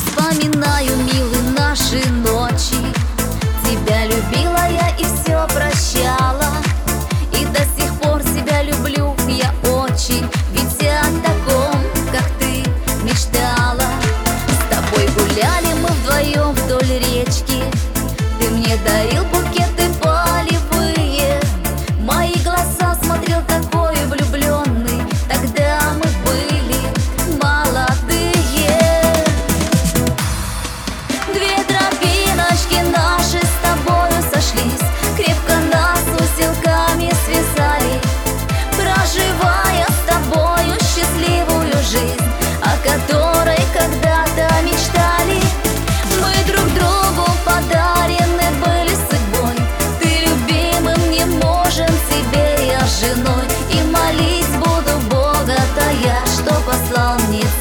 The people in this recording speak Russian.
Вспоминаю, милые, наши ночи. Тебя любила я и все прощала, и до сих пор тебя люблю я очень, ведь я о таком, как ты, мечтала. С тобой гуляли мы вдвоем вдоль речки, ты мне дарил букеты полевые. В мои глаза смотрел такой влюбленный, тогда мы были молодые. Две тропиночки наши с тобою сошлись, крепко нас узелками связали, проживая с тобою счастливую жизнь, о которой когда-то мечтали. Мы друг другу подарены были судьбой, ты любимым не можем, тебе я женой, и молить буду Бога-то я, что послал мне